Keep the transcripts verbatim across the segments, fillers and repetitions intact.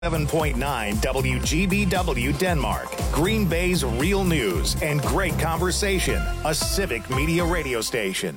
seven point nine W G B W Denmark, Green Bay's real news and great conversation, a civic media radio station.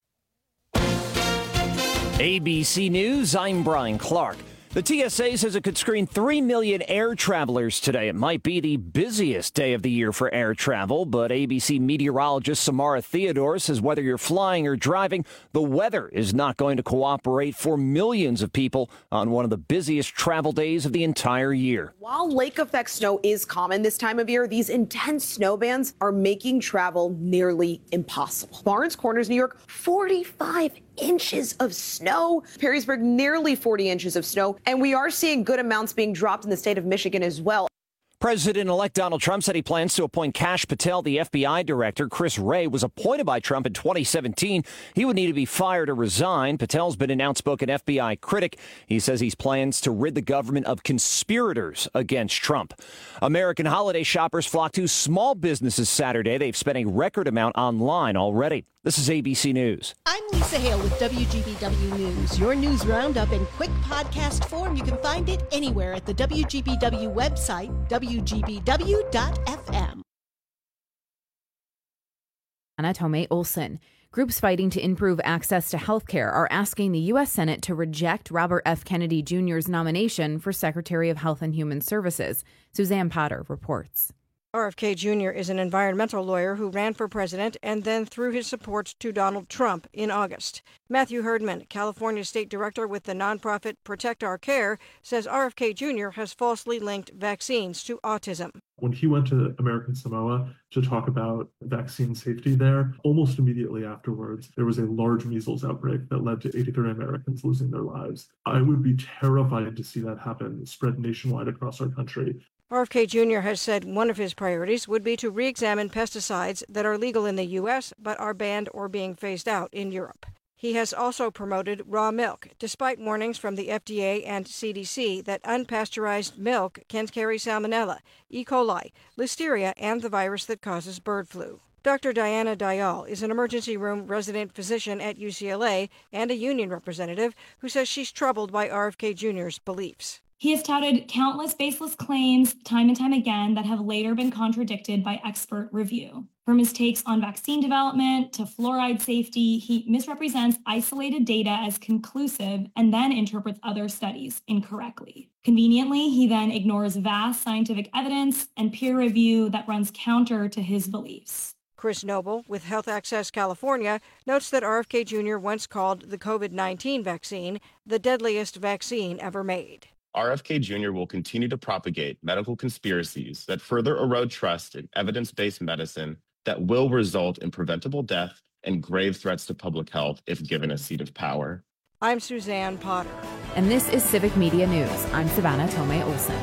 A B C News, I'm Brian Clark. The T S A says it could screen three million air travelers today. It might be the busiest day of the year for air travel, but A B C meteorologist Samara Theodore says whether you're flying or driving, the weather is not going to cooperate for millions of people on one of the busiest travel days of the entire year. While lake effect snow is common this time of year, these intense snow bands are making travel nearly impossible. Barnes Corners, New York, forty-five inches of snow. Perrysburg, nearly forty inches of snow. And we are seeing good amounts being dropped in the state of Michigan as well. President-elect Donald Trump said he plans to appoint Kash Patel, the F B I director. Chris Wray was appointed by Trump in twenty seventeen. He would need to be fired or resign. Patel's been an outspoken F B I critic. He says he plans to rid the government of conspirators against Trump. American holiday shoppers flocked to small businesses Saturday. They've spent a record amount online already. This is A B C News. I'm Lisa Hale with W G B W News. Your news roundup in quick podcast form. You can find it anywhere at the W G B W website, W G B W dot F M. Anna Tomei Olson. Groups fighting to improve access to health care are asking the U S Senate to reject Robert F. Kennedy Junior's nomination for Secretary of Health and Human Services. Suzanne Potter reports. R F K Junior is an environmental lawyer who ran for president and then threw his support to Donald Trump in August. Matthew Herdman, California state director with the nonprofit Protect Our Care, says R F K Junior has falsely linked vaccines to autism. When he went to American Samoa to talk about vaccine safety there, almost immediately afterwards, there was a large measles outbreak that led to eighty-three Americans losing their lives. I would be terrified to see that happen, spread nationwide across our country. R F K Junior has said one of his priorities would be to re-examine pesticides that are legal in the U S but are banned or being phased out in Europe. He has also promoted raw milk, despite warnings from the F D A and C D C that unpasteurized milk can carry salmonella, E. coli, listeria, and the virus that causes bird flu. Doctor Diana Dayal is an emergency room resident physician at U C L A and a union representative who says she's troubled by R F K Junior's beliefs. He has touted countless baseless claims time and time again that have later been contradicted by expert review. From his takes on vaccine development to fluoride safety, he misrepresents isolated data as conclusive and then interprets other studies incorrectly. Conveniently, he then ignores vast scientific evidence and peer review that runs counter to his beliefs. Chris Noble, with Health Access California, notes that R F K Junior once called the COVID nineteen vaccine the deadliest vaccine ever made. R F K Junior will continue to propagate medical conspiracies that further erode trust in evidence-based medicine that will result in preventable death and grave threats to public health if given a seat of power. I'm Suzanne Potter. And this is Civic Media News. I'm Savannah Tomei Olson.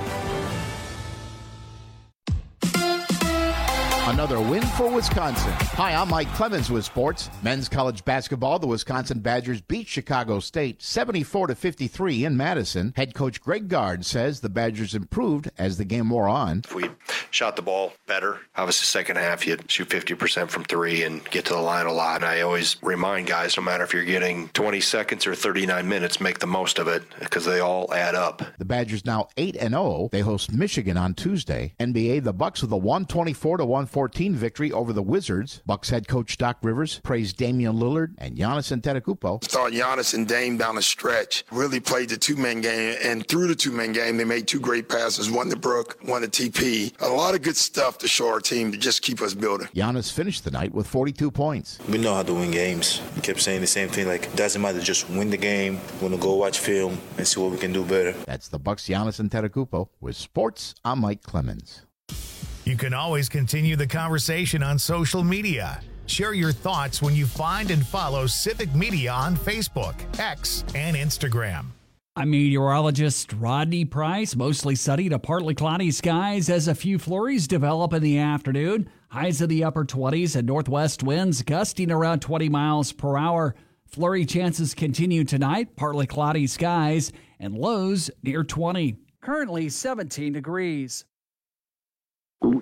Another win for Wisconsin. Hi, I'm Mike Clemens with sports. Men's college basketball, the Wisconsin Badgers beat Chicago State seventy-four to fifty-three in Madison. Head coach Greg Gard says the Badgers improved as the game wore on. If we shot the ball better, obviously second half you'd shoot fifty percent from three and get to the line a lot. And I always remind guys, no matter if you're getting twenty seconds or thirty-nine minutes, make the most of it because they all add up. The Badgers now eight and oh. They host Michigan on Tuesday. N B A, the Bucks with a one twenty-four to one fourteen victory over the Wizards. Bucks head coach Doc Rivers praised Damian Lillard and Giannis Antetokounmpo. Thought Giannis and Dame down the stretch really played the two-man game, and through the two-man game, they made two great passes, one to Brook, one to T P. A lot of good stuff to show our team to just keep us building. Giannis finished the night with forty-two points. We know how to win games. We kept saying the same thing, like, it doesn't matter, just win the game. We're going to go watch film and see what we can do better. That's the Bucks' Giannis Antetokounmpo. With sports, I'm Mike Clemens. You can always continue the conversation on social media. Share your thoughts when you find and follow Civic Media on Facebook, X, and Instagram. I'm meteorologist Rodney Price. Mostly sunny to partly cloudy skies as a few flurries develop in the afternoon. Highs in the upper twenties and northwest winds gusting around twenty miles per hour. Flurry chances continue tonight. Partly cloudy skies and lows near twenty. Currently seventeen degrees.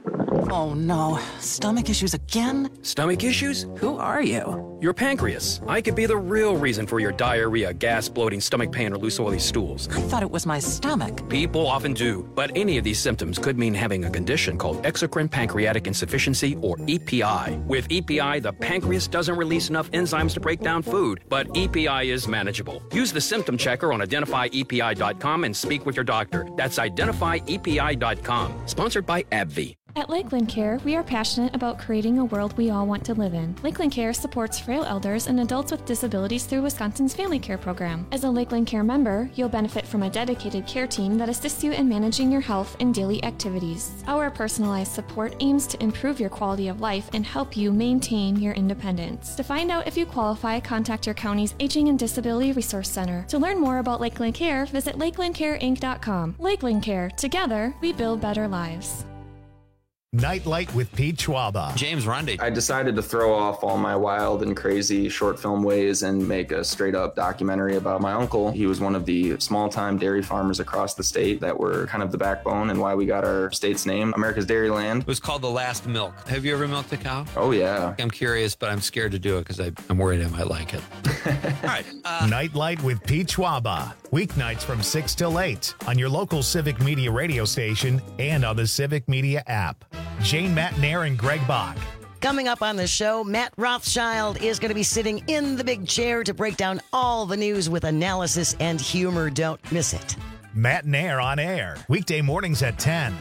Oh no, stomach issues again? Stomach issues? Who are you? Your pancreas. I could be the real reason for your diarrhea, gas, bloating, stomach pain, or loose oily stools. I thought it was my stomach. People often do, but any of these symptoms could mean having a condition called exocrine pancreatic insufficiency, or E P I. With E P I, the pancreas doesn't release enough enzymes to break down food, but E P I is manageable. Use the symptom checker on identify E P I dot com and speak with your doctor. That's identify E P I dot com. Sponsored by AbbVie. At Lakeland Care, we are passionate about creating a world we all want to live in. Lakeland Care supports frail elders and adults with disabilities through Wisconsin's Family Care Program. As a Lakeland Care member, you'll benefit from a dedicated care team that assists you in managing your health and daily activities. Our personalized support aims to improve your quality of life and help you maintain your independence. To find out if you qualify, contact your county's Aging and Disability Resource Center. To learn more about Lakeland Care, visit lakeland care inc dot com. Lakeland Care. Together, we build better lives. Nightlight with Pete Schwaba. James Rundy. I decided to throw off all my wild and crazy short film ways and make a straight up documentary about my uncle. He was one of the small time dairy farmers across the state that were kind of the backbone and why we got our state's name, America's Dairyland. It was called The Last Milk. Have you ever milked a cow? Oh, yeah. I'm curious, but I'm scared to do it because I'm worried I might like it. All right. Uh, Nightlight with Pete Schwaba. Weeknights from six till eight on your local Civic Media radio station and on the Civic Media app. Jane Matnair and Greg Bach. Coming up on the show, Matt Rothschild is going to be sitting in the big chair to break down all the news with analysis and humor. Don't miss it. Matnair on air, weekday mornings at ten.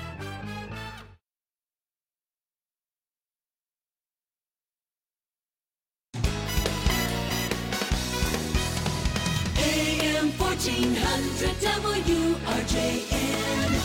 A M fourteen hundred W R J N.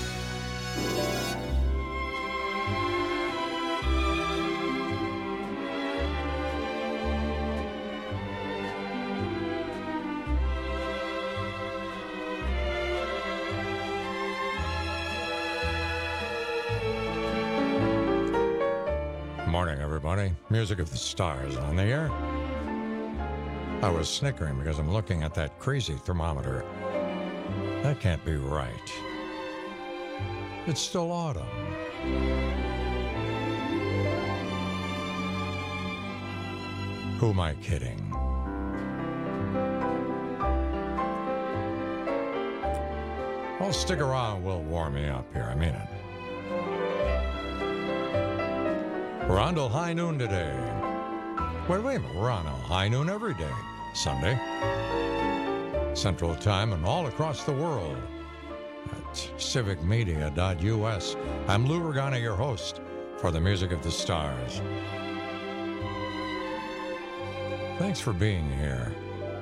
Morning, everybody. Music of the Stars on the air. I was snickering because I'm looking at that crazy thermometer. That can't be right. It's still autumn. Who am I kidding? Well, stick around. Will warm me up here. I mean it. We're on till high noon today. Wait, wait a minute. We're on till high noon every day. Sunday. Central Time and all across the world at civic media dot U S. I'm Lou Regana, your host for the Music of the Stars. Thanks for being here.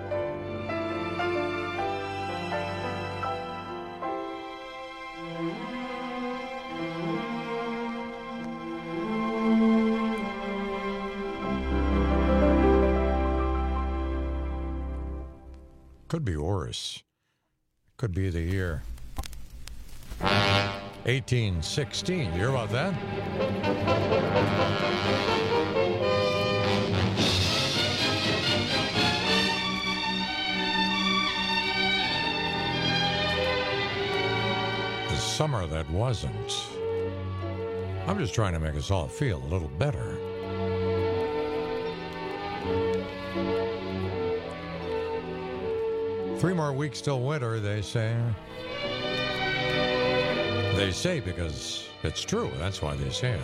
Could be worse. Could be the year eighteen sixteen. You hear about that? The summer that wasn't. I'm just trying to make us all feel a little better. Three more weeks till winter, they say. They say because it's true. That's why they say it.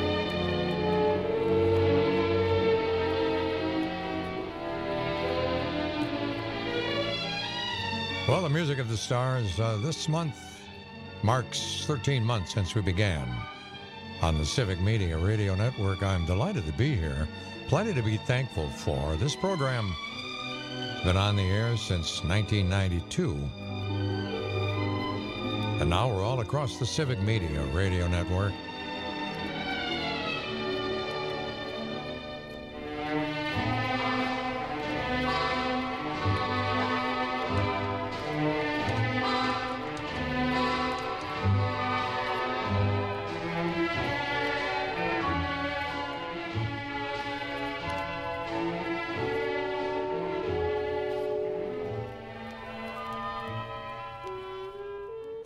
Well, the Music of the Stars uh, this month marks thirteen months since we began on the Civic Media Radio Network. I'm delighted to be here. Plenty to be thankful for. This program been on the air since nineteen ninety-two. And now we're all across the Civic Media Radio Network.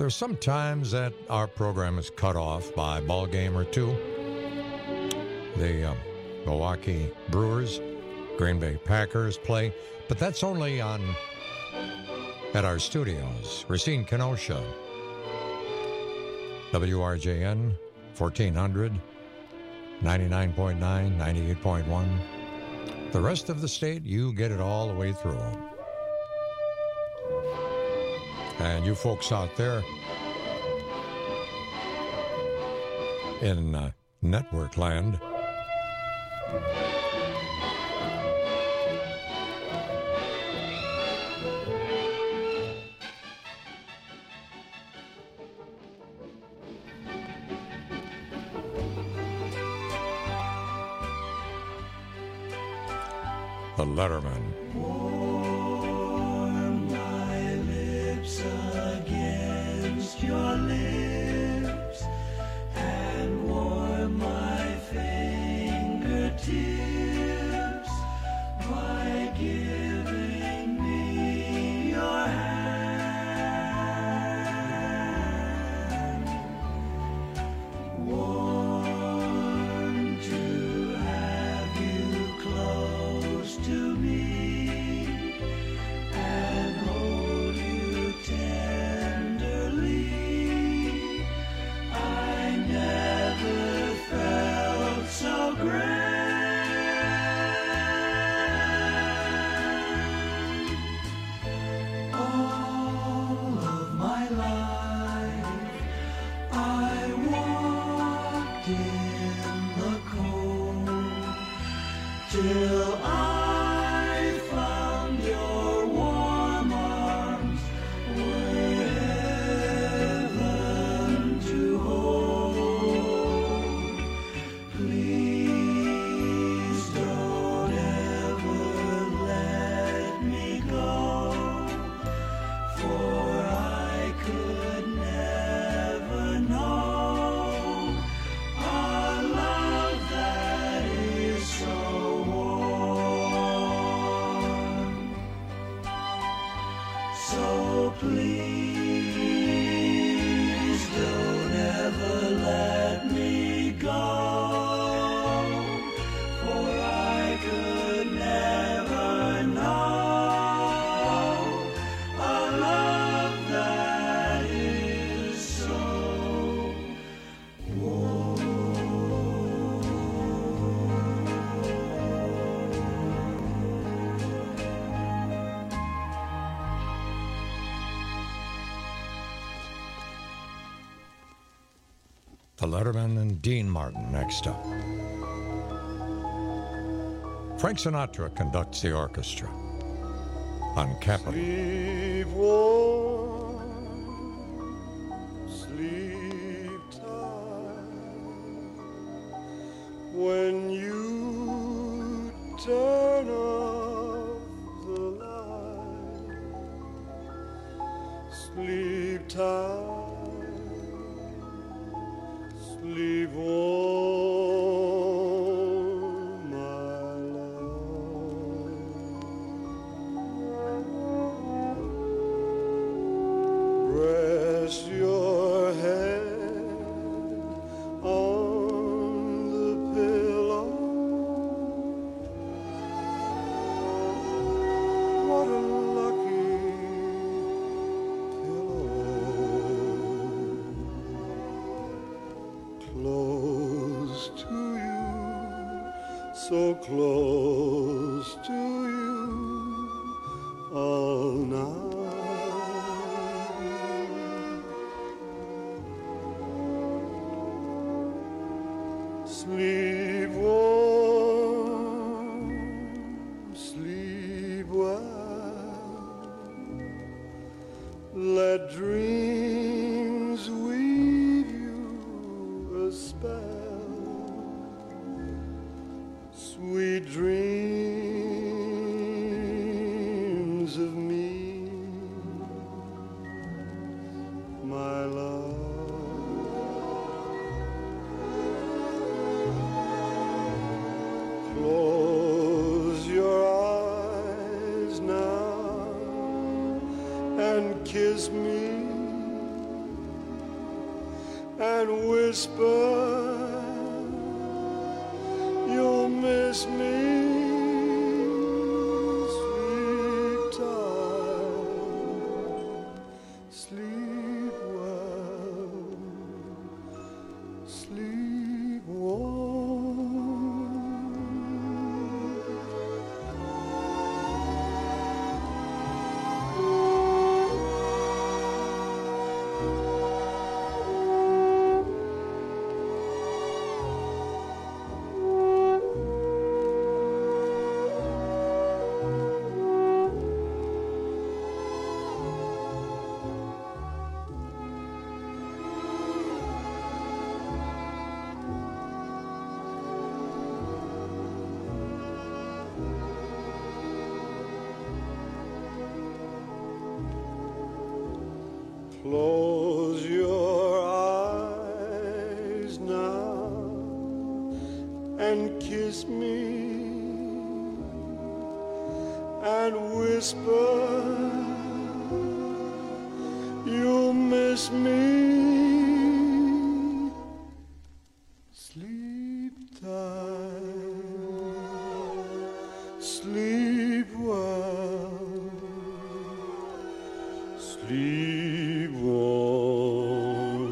There's some times that our program is cut off by a ball game or two. The um, Milwaukee Brewers, Green Bay Packers play, but that's only on at our studios. Racine Kenosha, W R J N, fourteen hundred, ninety-nine point nine, ninety-eight point one. The rest of the state, you get it all the way through. And you folks out there in uh, network land, the Letterman. Warm my lips against your lips and warm my fingertips by giving me your hand. Warm to have you close to me and hold you tenderly. I never felt so grand. All of my life I walked in the cold till I found your warm arms were heaven to hold. Please don't ever let me go, for I could never know a love that is so warm. So please don't ever let me go, for I could never know a love that is so The Letterman and Dean Martin next up. Frank Sinatra conducts the orchestra on Capitol. Sleep warm, sleep tight, when you turn off the light. Sleep tight, sleep warm, my love. Rest your head on the pillow. What a lucky close to you, so close to you all night. Sleep warm, sleep well, let dreams weave you a spell, sweet dreams of me, my love. Close your eyes now and kiss me and whisper you'll miss me. Sleep tight, sleep well, sleep warm. Close your eyes now and kiss me and whisper you'll miss me. Sleep tight, sleep well, sleep warm.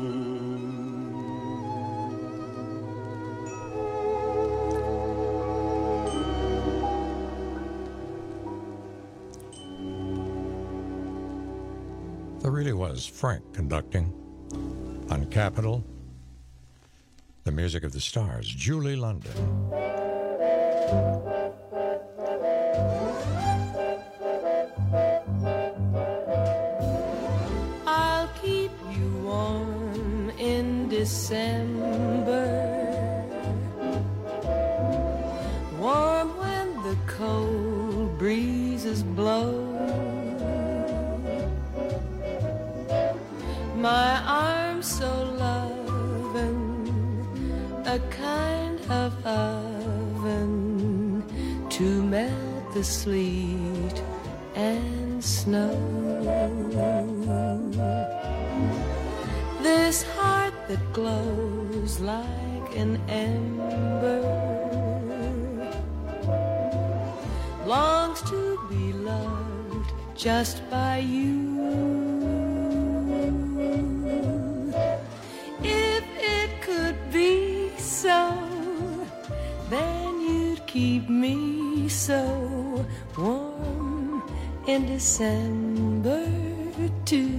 There really was Frank conducting on Capitol. The music of the stars, Julie London. I'll keep you warm in December, warm when the cold breezes blow. My arms so loving, a kind of oven to melt the sleet and snow. This heart that glows like an ember longs to be loved just by you. If it could be so, then you'd keep me so warm in December too.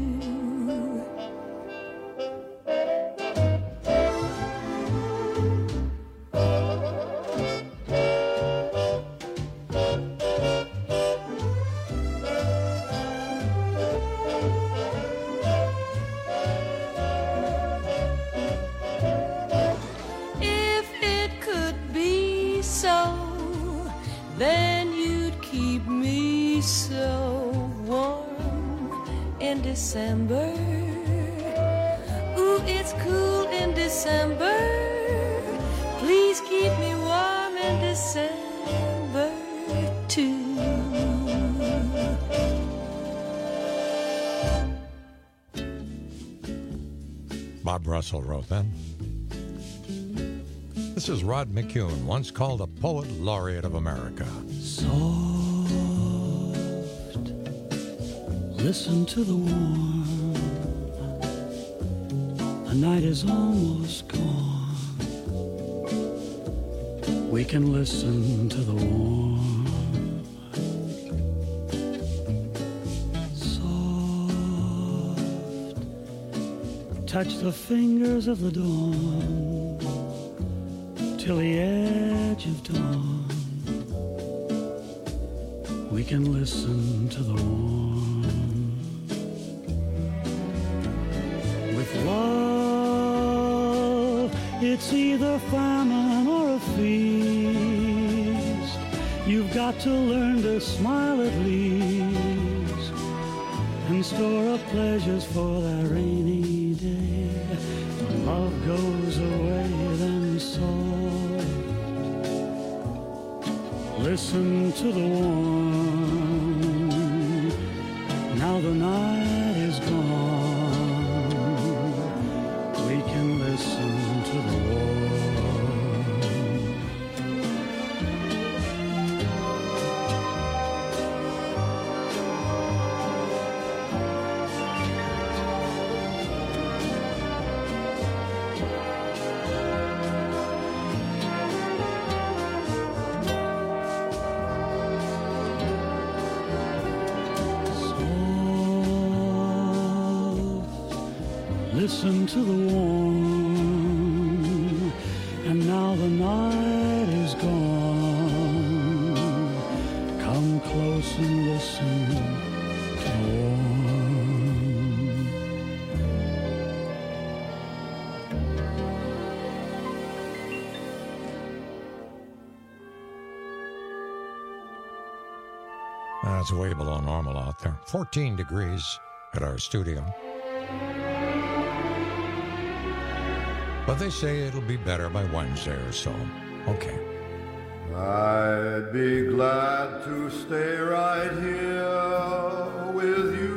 December, ooh, it's cool in December. Please keep me warm in December too. Bob Russell wrote that. This is Rod McCune, once called a poet laureate of America. Soft, listen to the warm. The night is almost gone. We can listen to the warm. Soft, touch the fingers of the dawn till the edge of dawn. We can listen to the warm. With love, it's either famine or a feast. You've got to learn to smile at least and store up pleasures for that rainy day. When love goes away, then soft, listen to the warm. Now the night is gone. We can listen to the warm, and now the night is gone. Come close and listen to the warm. Uh, it's way below normal out there. fourteen degrees at our studio. But they say it'll be better by Wednesday or so. Okay. I'd be glad to stay right here with you.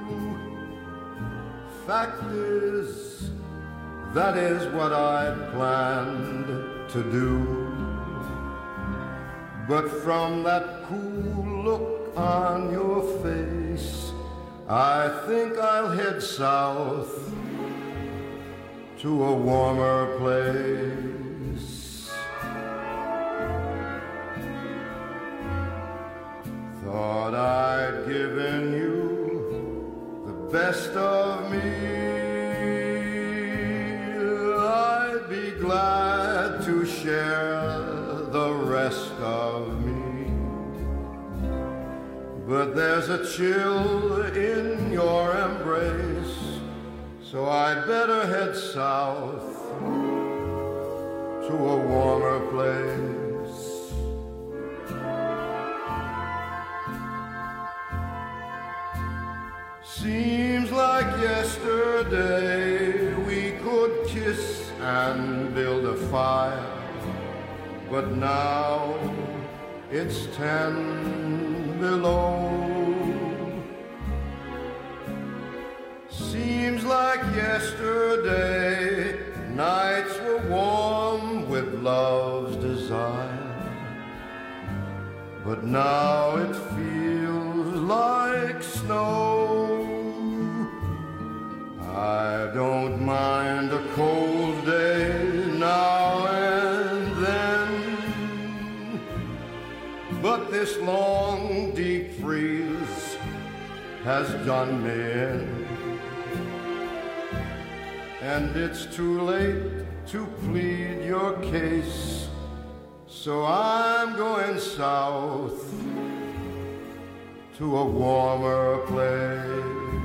Fact is, that is what I'd planned to do. But from that cool look on your face, I think I'll head south to a warmer place. Thought I'd given you the best of me. I'd be glad to share the rest of me. But there's a chill in your embrace, so I'd better head south to a warmer place. Seems like yesterday we could kiss and build a fire, but now it's ten below. Seems like yesterday nights were warm with love's desire, but now it feels like snow. I don't mind a cold day now and then, but this long deep freeze has done me in. And it's too late to plead your case, so I'm going south to a warmer place.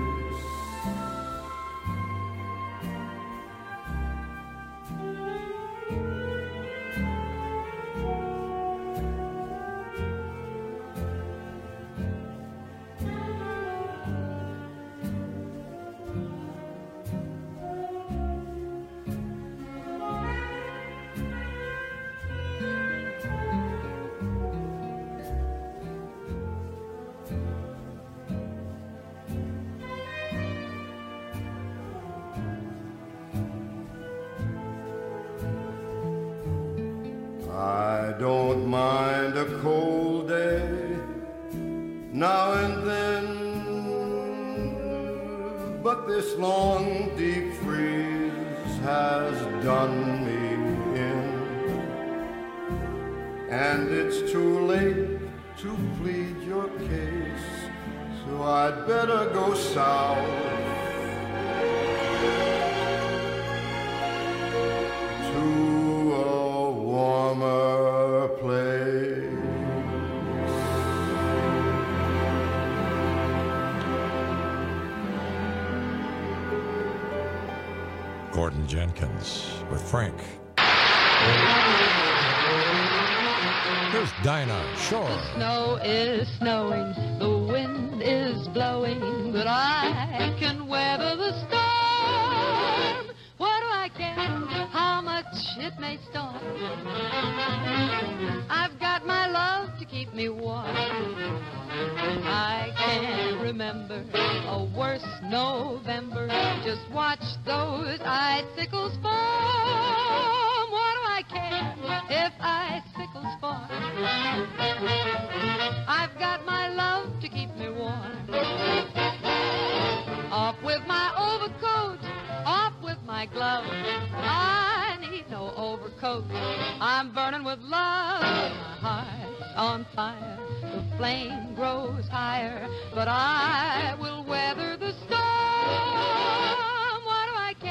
I don't mind a cold day now and then, but this long deep freeze has done me in. And it's too late to plead your case, so I'd better go south warmer place. Gordon Jenkins with Frank. Here's Dinah Shore. Snow is snowing, the wind is blowing, but I can weather the storm. What do I care how much it may storm? I've got my love to keep me warm. I can't remember a worse November. Just watch those icicles form. What do I care if icicles form? I've got my love to keep me warm. Off with my overcoat, off with my glove. I need no overcoat. I'm burning with love. My heart's on fire. The flame grows higher, but I will weather the storm. What do I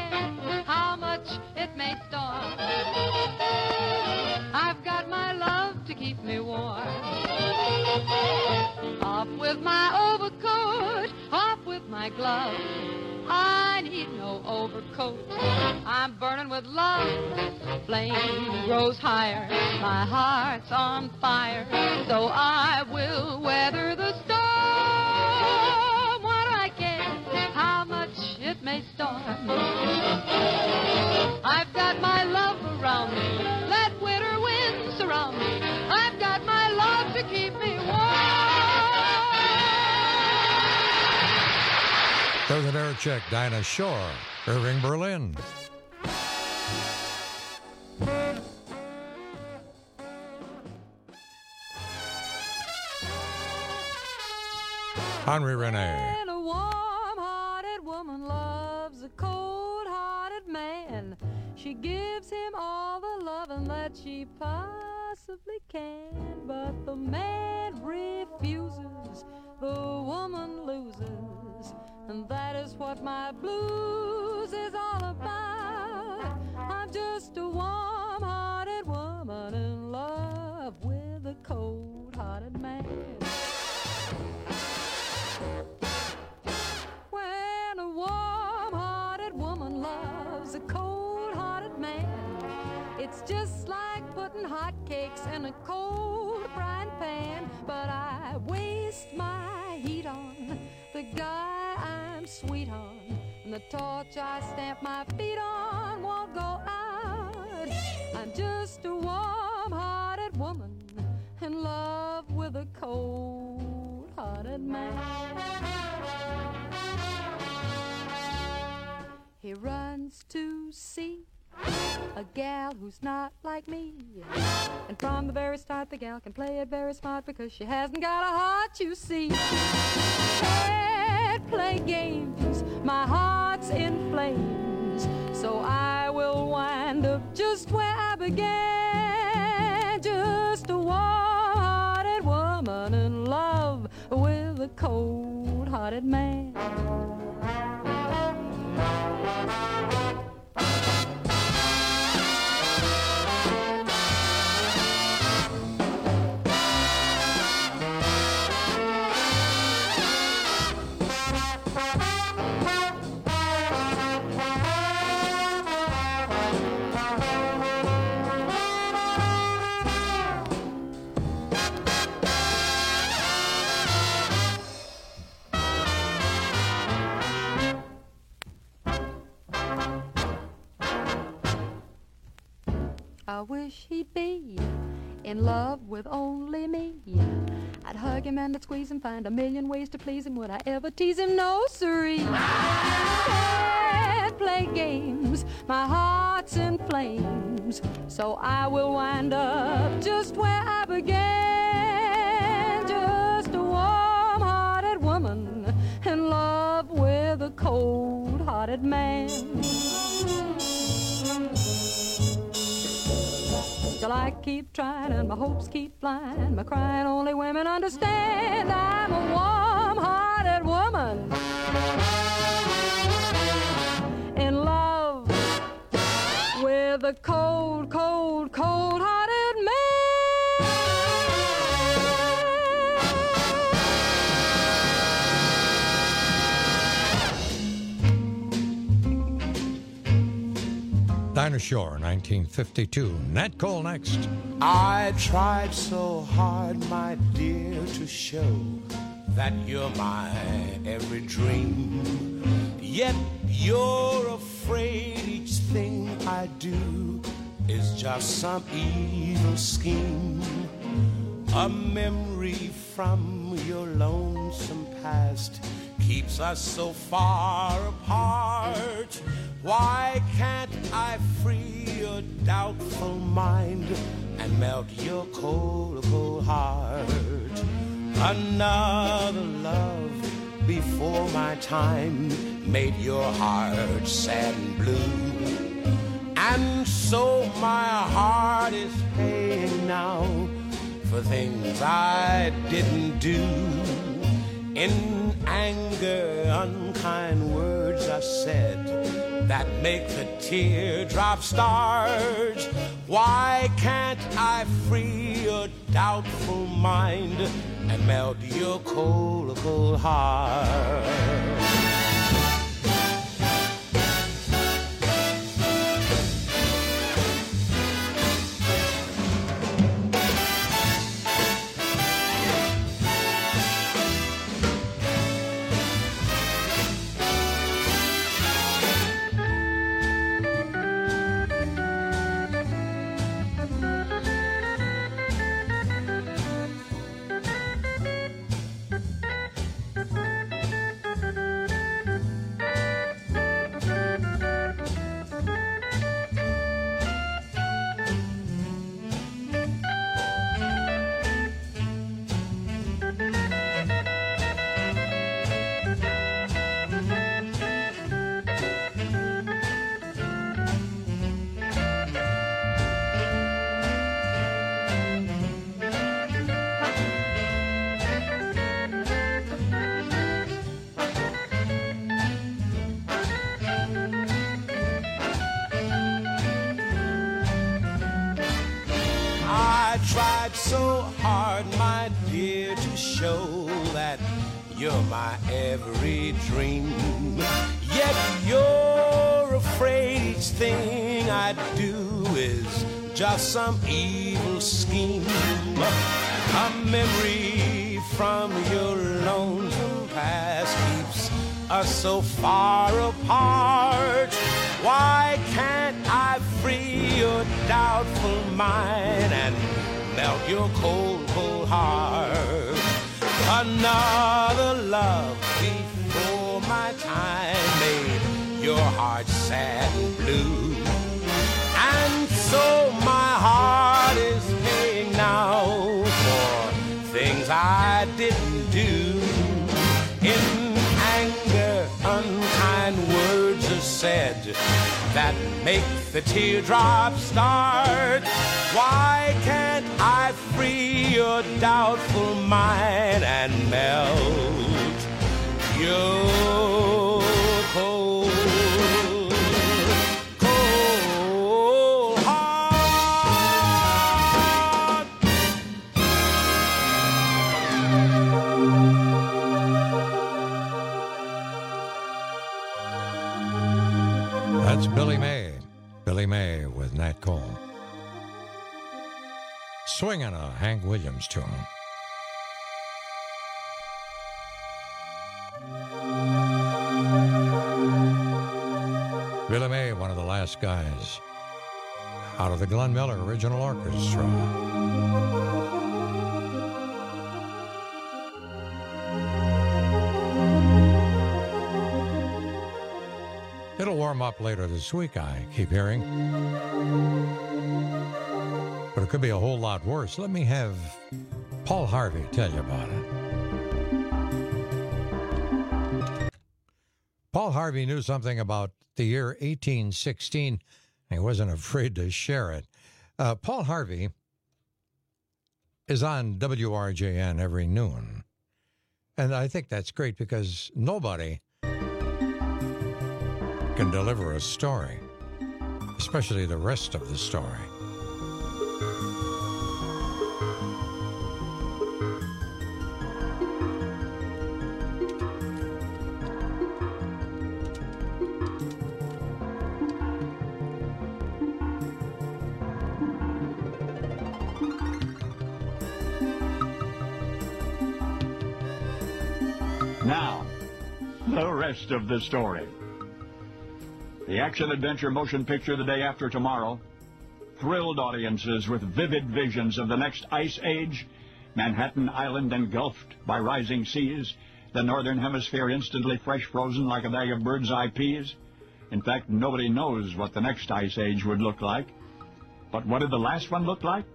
glove. I need no overcoat. I'm burning with love. Flame grows higher. My heart's on fire. So I will weather the storm. What do I care how much it may storm? I've got my love around me. Let winter winds surround me. I've got my love to keep me warm. There's an air check. Dinah Shore, Irving Berlin. Henry Renee. And a warm-hearted woman loves a cold-hearted man. She gives him all the loving that she possibly can. But the man refuses, the woman loses. And that is what my blues is all about. I'm just a warm-hearted woman in love with a cold-hearted man. When a warm-hearted woman loves a cold-hearted man, it's just like putting hot cakes in a cold frying pan. But I waste my heat on the guy I'm sweet on, and the torch I stamp my feet on won't go out. I'm just a warm-hearted woman in love with a cold-hearted man. He runs to see a gal who's not like me, and from the very start the gal can play it very smart because she hasn't got a heart, you see. Can't play games, my heart's in flames, so I will wind up just where I began. Just a warm-hearted woman in love with a cold-hearted man. I wish he'd be in love with only me. I'd hug him and I'd squeeze him, find a million ways to please him. Would I ever tease him? No, siree. Can't play games, my heart's in flames, so I will wind up just where I began. Just a warm-hearted woman in love with a cold-hearted man. Till I keep trying and my hopes keep flying, my crying only women understand. I'm a warm-hearted woman in love with a cold, cold, cold-hearted man. Dinah Shore, nineteen fifty-two. Nat Cole next. I tried so hard, my dear, to show that you're my every dream. Yet you're afraid each thing I do is just some evil scheme. A memory from your lonesome past keeps us so far apart. Why can't I free your doubtful mind and melt your cold, cold heart? Another love before my time made your heart sad and blue. And so my heart is paying now for things I didn't do. In anger, unkind words I said that make the teardrop start. Why can't I free your doubtful mind and melt your cold, cold heart? worked so hard, my dear, to show that you're my every dream. Yet you're afraid each thing I do is just some evil scheme. A memory from your lonesome past keeps us so far apart. Why can't I free your doubtful mind and melt your cold, cold heart? Another love before my time made your heart sad and blue. And so my heart is paying now for things I didn't do. In anger, unkind words are said that make the teardrops start. Why can't I free your doubtful mind and melt your cold, cold heart? That's Billy May. Billy May with Nat Cole. Swinging a Hank Williams tune. Billy May, one of the last guys out of the Glenn Miller Original Orchestra. It'll warm up later this week, I keep hearing. But it could be a whole lot worse. Let me have Paul Harvey tell you about it. Paul Harvey knew something about the year eighteen sixteen. He wasn't afraid to share it. Uh, Paul Harvey is on W R J N every noon. And I think that's great because nobody can deliver a story, especially the rest of the story. Now, the rest of the story. The action-adventure motion picture The Day After Tomorrow thrilled audiences with vivid visions of the next ice age, Manhattan Island engulfed by rising seas, the northern hemisphere instantly fresh frozen like a bag of bird's-eye peas. In fact, nobody knows what the next ice age would look like. But what did the last one look like?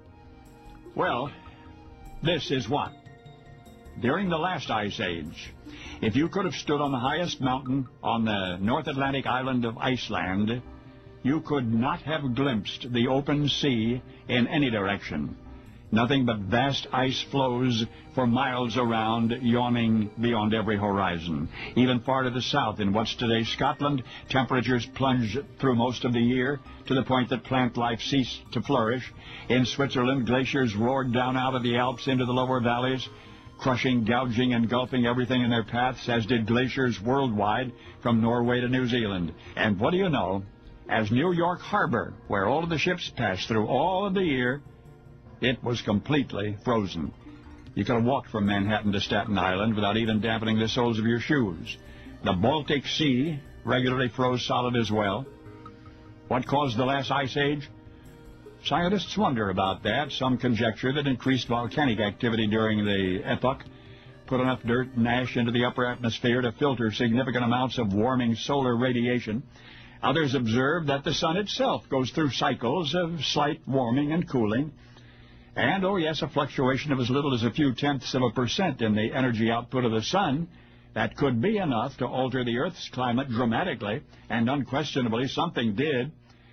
Well, this is what. During the last ice age, if you could have stood on the highest mountain on the North Atlantic island of Iceland, you could not have glimpsed the open sea in any direction. Nothing but vast ice floes for miles around, yawning beyond every horizon. Even far to the south, in what's today Scotland, temperatures plunged through most of the year to the point that plant life ceased to flourish. In Switzerland, glaciers roared down out of the Alps into the lower valleys, crushing, gouging, engulfing everything in their paths, as did glaciers worldwide from Norway to New Zealand. And what do you know? As New York Harbor, where all of the ships pass through all of the year, it was completely frozen. You could have walked from Manhattan to Staten Island without even dampening the soles of your shoes. The Baltic Sea regularly froze solid as well. What caused the last ice age? Scientists wonder about that. Some conjecture that increased volcanic activity during the epoch put enough dirt and ash into the upper atmosphere to filter significant amounts of warming solar radiation. Others observe that the sun itself goes through cycles of slight warming and cooling. And, oh yes, a fluctuation of as little as a few tenths of a percent in the energy output of the sun, that could be enough to alter the Earth's climate dramatically, and unquestionably something did.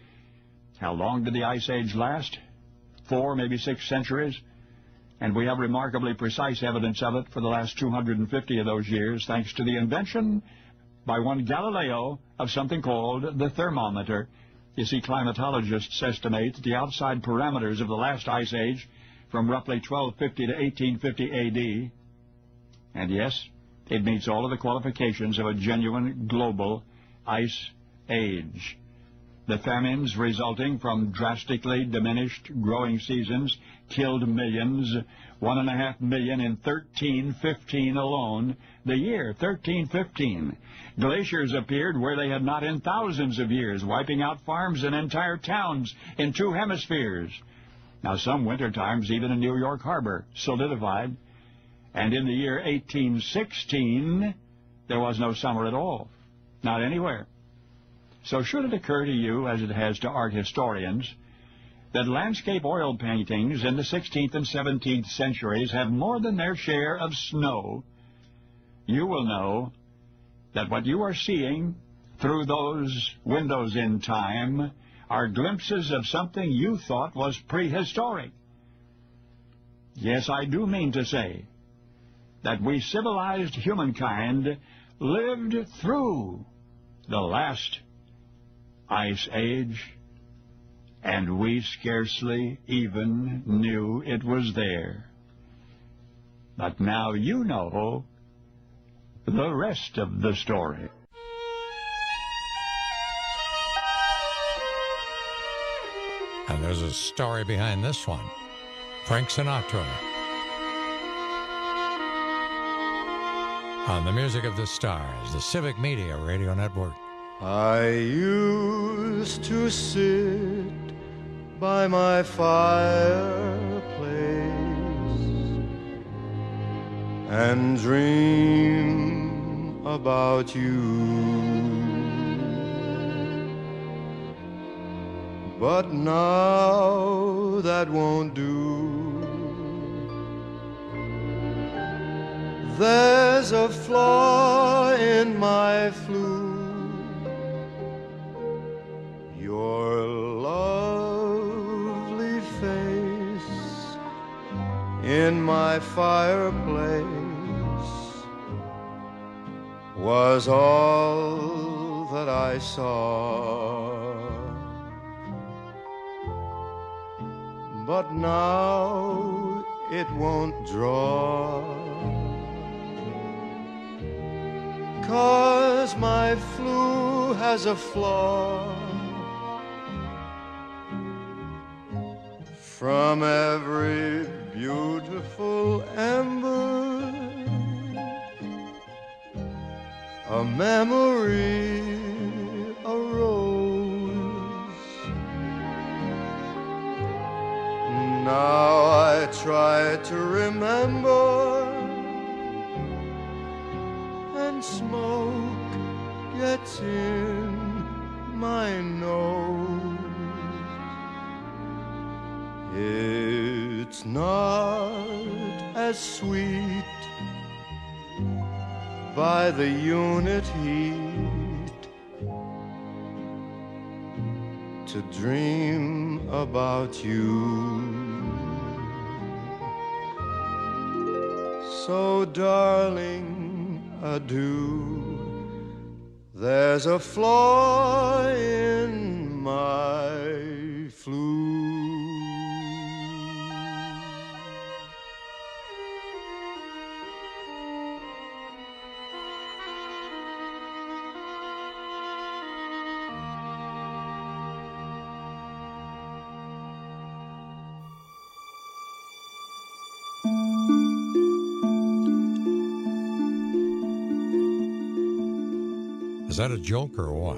How long did the Ice Age last? Four, maybe six centuries? And we have remarkably precise evidence of it for the last two hundred fifty of those years, thanks to the invention by one Galileo of something called the thermometer. You see, climatologists estimate that the outside parameters of the last Ice Age from roughly twelve fifty to eighteen fifty A D. And yes, it meets all of the qualifications of a genuine global ice age. The famines resulting from drastically diminished growing seasons killed millions, one and a half million in thirteen fifteen alone. The year thirteen fifteen. Glaciers appeared where they had not in thousands of years, wiping out farms and entire towns in two hemispheres. Now, some winter times, even in New York Harbor, solidified. And in the year eighteen sixteen, there was no summer at all. Not anywhere. So should it occur to you, as it has to art historians, that landscape oil paintings in the sixteenth and seventeenth centuries have more than their share of snow, you will know that what you are seeing through those windows in time are glimpses of something you thought was prehistoric. Yes, I do mean to say that we civilized humankind lived through the last ice age, and we scarcely even knew it was there. But now you know the rest of the story. And there's a story behind this one. Frank Sinatra. On the Music of the Stars, the Civic Media Radio Network. I used to sit by my fireplace and dream about you. But now that won't do. There's a flaw in my flute. Your lovely face in my fireplace was all that I saw. But now it won't draw, 'cause my flue has a flaw. From every beautiful ember, a memory arose. Now I try to remember, and smoke gets in my nose. It's not as sweet by the unit heat to dream about you. So darling, adieu. There's a flaw in my flute. Is that a joke or what?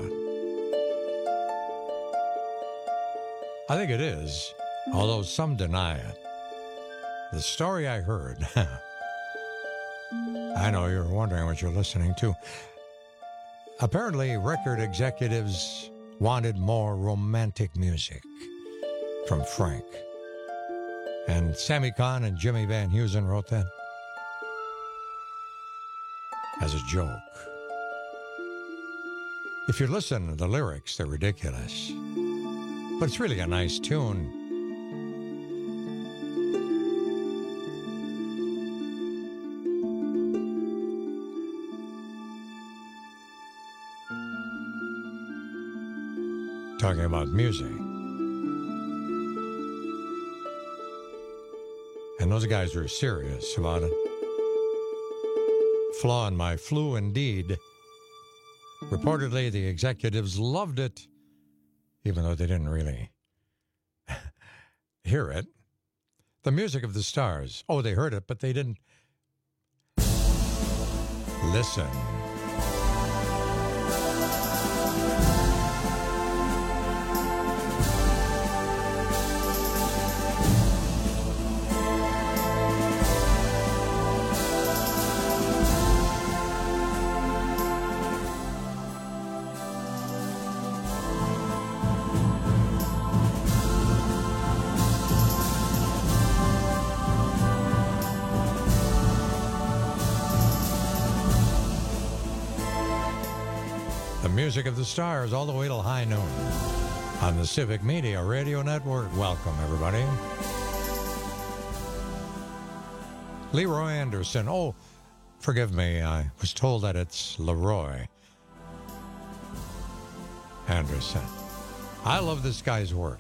I think it is, although some deny it. The story I heard, I know you're wondering what you're listening to. Apparently, record executives wanted more romantic music from Frank. And Sammy Kahn and Jimmy Van Heusen wrote that as a joke. If you listen to the lyrics, they're ridiculous. But it's really a nice tune. Talking about music. and those guys were serious about it. Flaw in my flu, indeed. Reportedly, the executives loved it, even though they didn't really hear it. The music of the stars. Oh, they heard it, but they didn't listen. Music of the stars all the way till high noon on the Civic Media Radio Network. Welcome, everybody. Leroy Anderson. Oh, forgive me. I was told that it's Leroy Anderson. I love this guy's work.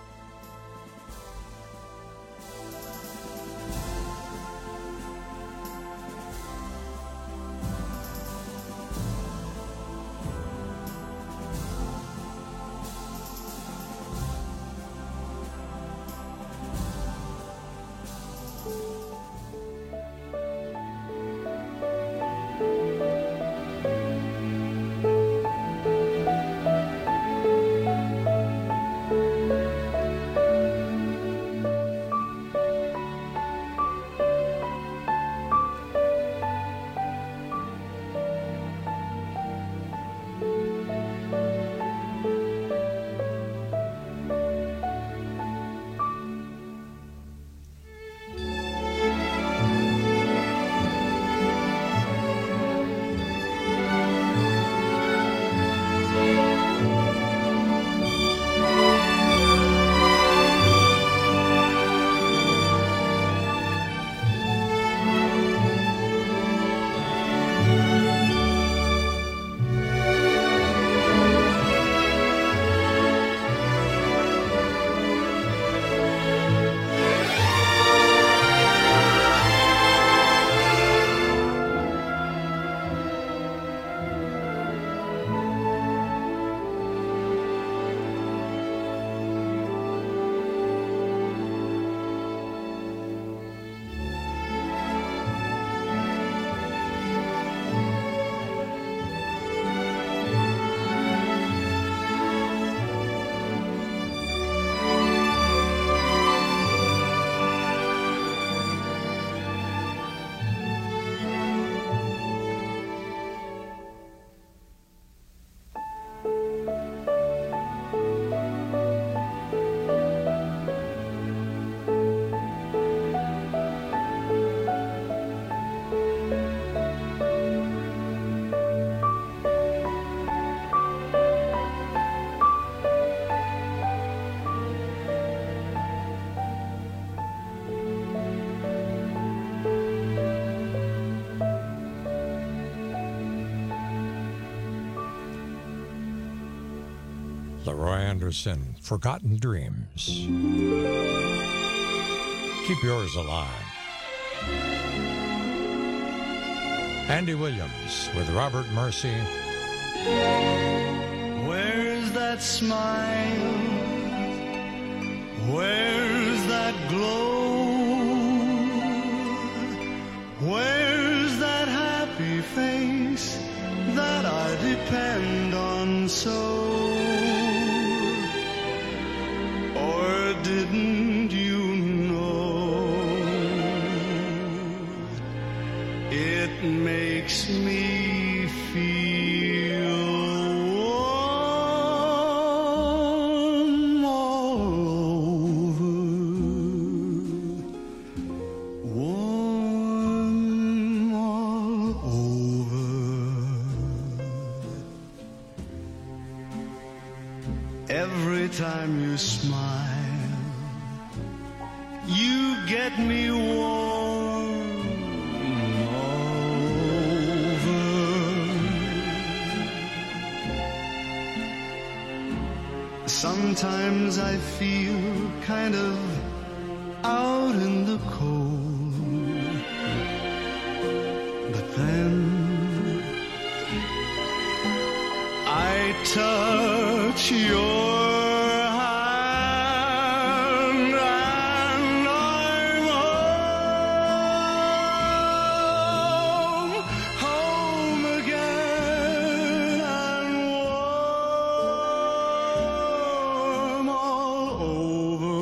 Leroy Anderson, Forgotten Dreams. Keep yours alive. Andy Williams with Robert Mercy. Where's that smile? Where's that glow? Where's that happy face that I depend on so? Or didn't you know it makes me feel warm all over, warm all over. Every time you smile, you get me warm all over. Sometimes I feel kind of out in the cold. But then I touch your hand and I'm home, home again and warm all over,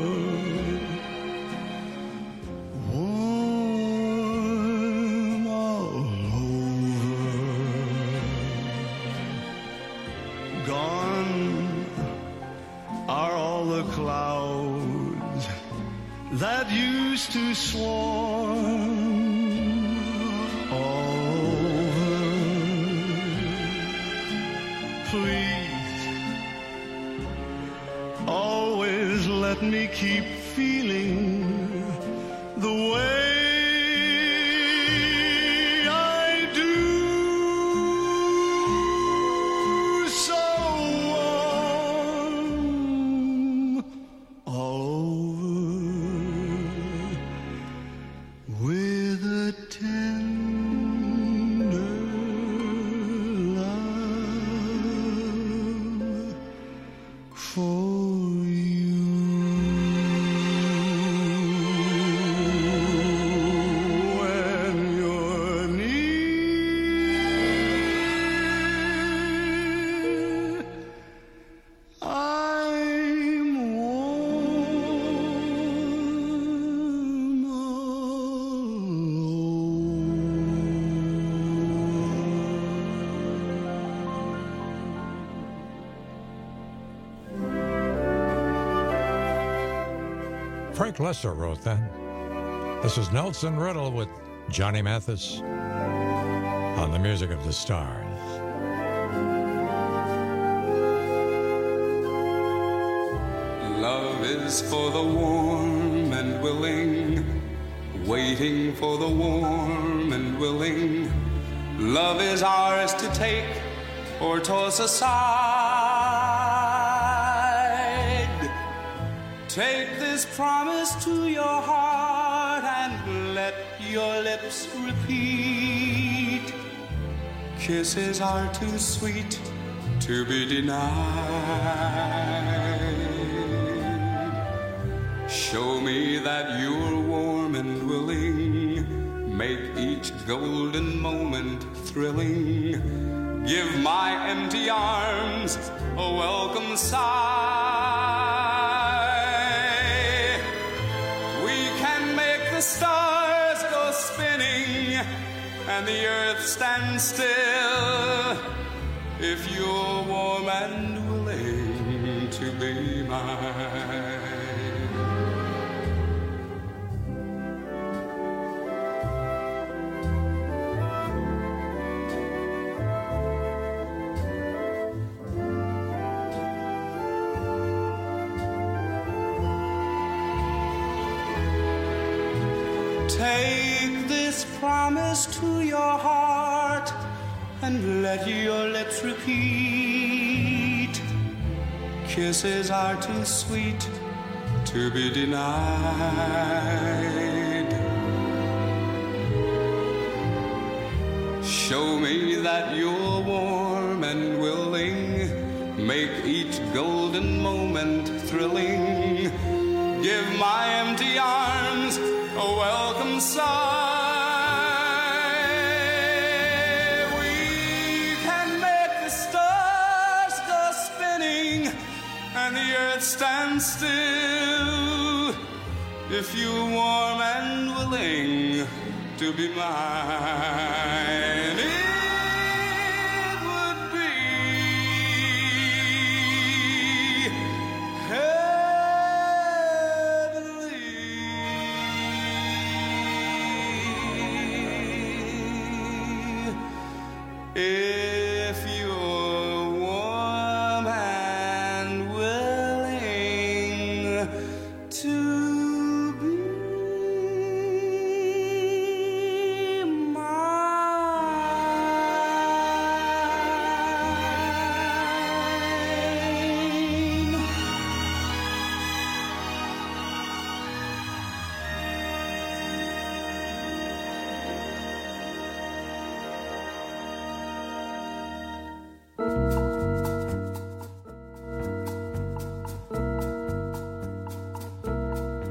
warm all over. Gone are all the clouds that used to swarm all over. Please, always let me keep feeling the way I do. So warm all over with a tender love for you. When you're near, I'm warm Frank Lesser wrote that. This is Nelson Riddle with Johnny Mathis on the Music of the Stars. Love is for the warm and willing, waiting for the warm and willing. Love is ours to take or toss aside. Take this promise to your heart and let your lips repeat. Kisses are too sweet to be denied. Show me that you're warm and willing. Make each golden moment thrilling. Give my empty arms a welcome sigh. We can make the stars go spinning and the earth stand still if you're warm and willing to be mine. Take this promise to your heart and let your lips repeat. Kisses are too sweet to be denied. Show me that you're warm and willing. Make each golden moment thrilling. Give my empty arms a welcome sigh. We can make the stars go spinning and the earth stand still if you're warm and willing to be mine. It would be if you're warm and willing to be mine.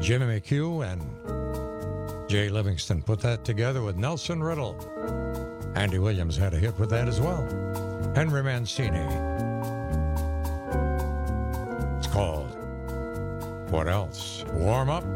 Jimmy McHugh and Jay Livingston put that together with Nelson Riddle. Andy Williams had a hit with that as well. Henry Mancini. It's called What Else? Warm Up.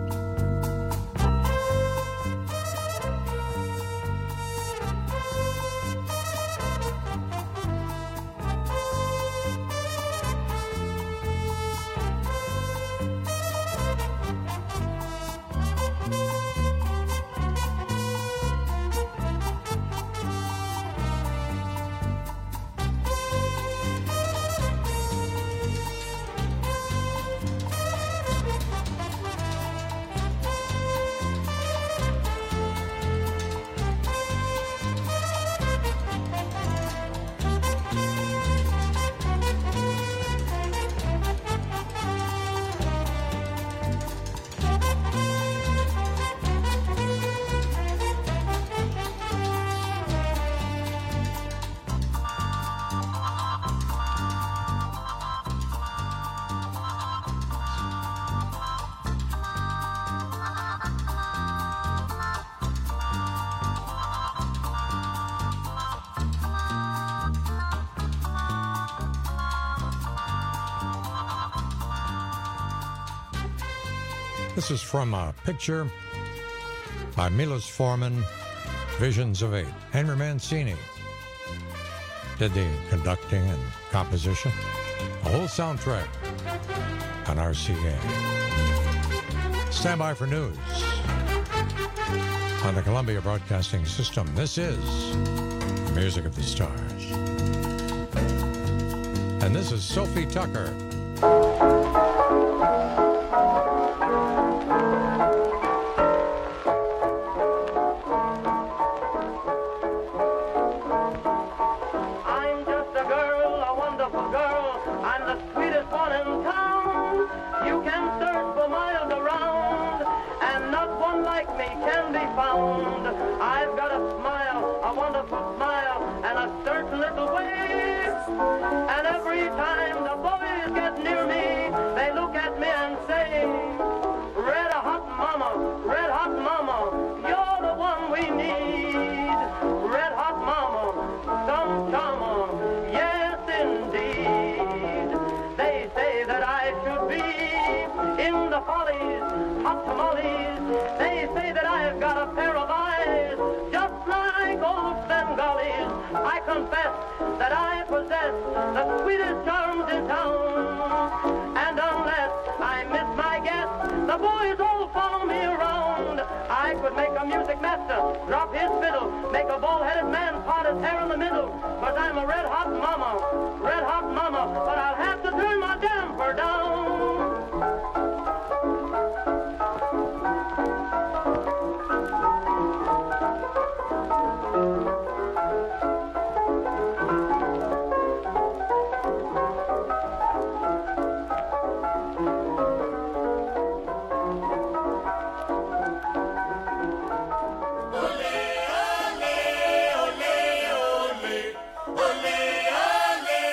This is from a picture by Milos Forman, Visions of Eight. Henry Mancini did the conducting and composition, the whole soundtrack on R C A. Stand by for news on the Columbia Broadcasting System. This is Music of the Stars. And this is Sophie Tucker. I've got a smile, a wonderful smile, and a certain little way. And every time the boys get near me, they look at me and say, Red hot mama, red hot mama, you're the one we need. Red hot mama, some charmer, yes indeed. They say that I should be in the follies, hot tamales. They say that I've got a pair of eyes, just like old Bengalis. I confess that I possess the sweetest charms in town. And unless I miss my guess, the boys all follow me around. I could make a music master drop his fiddle, make a bald-headed man part his hair in the middle. Cause I'm a red-hot mama, red-hot mama, but I'll have to turn my damper down. Ole, ole, ole, ole, ole.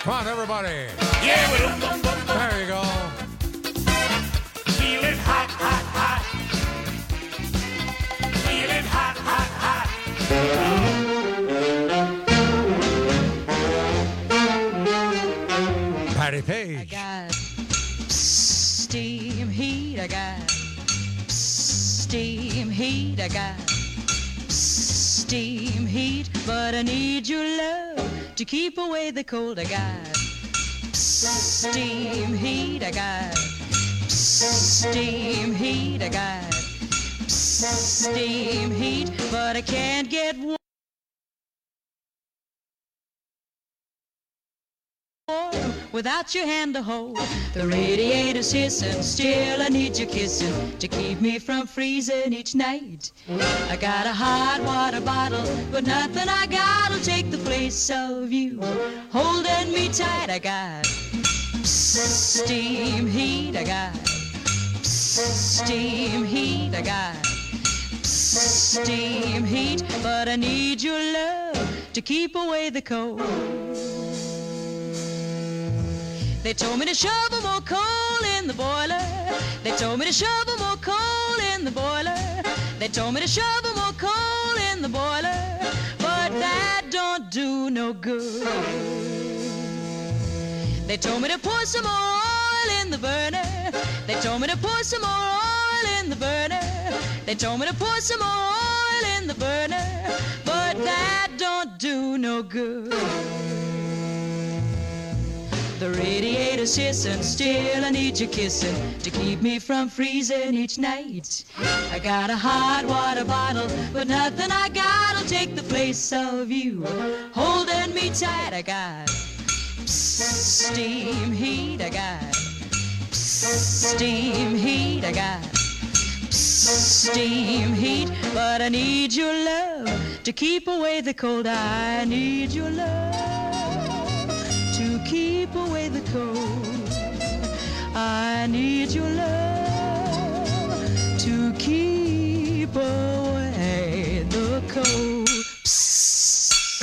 Come on, everybody. Yeah, well, There you go. feeling hot, hot, hot. Feeling hot, hot, hot. Patty Page. I got steam heat. I got steam heat. I got steam heat. But I need your love to keep away the cold. I got steam heat. I got steam heat. I got steam heat. But I can't get warm without your hand to hold. The radiator's hissing, still I need your kissing to keep me from freezing each night. I got a hot water bottle, but nothing I got'll take the place of you holding me tight. I got steam heat. I got steam heat. I got steam heat. But I need your love to keep away the cold. They told me to shovel more coal in the boiler. They told me to shovel more coal in the boiler. They told me to shovel more coal in the boiler. But that don't do no good. They told me to pour some more oil in the burner. They told me to pour some more oil in the burner. They told me to pour some more oil in the burner. But that don't do no good. The radiator's hissing, still I need your kissing to keep me from freezing each night. I got a hot water bottle, but nothing I got'll take the place of you holding me tight. I got steam heat. I got steam heat. I got steam heat. But I need your love to keep away the cold. I need your love to keep away the cold. I need your love to keep away the cold. Psst.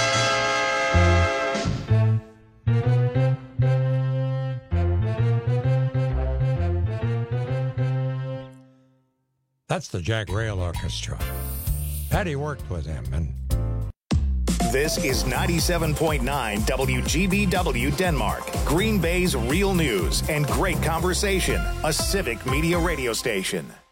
That's the Jack Rail Orchestra. Patty worked with him, and This is ninety-seven point nine W G B W Denmark, Green Bay's real news and great conversation, a civic media radio station.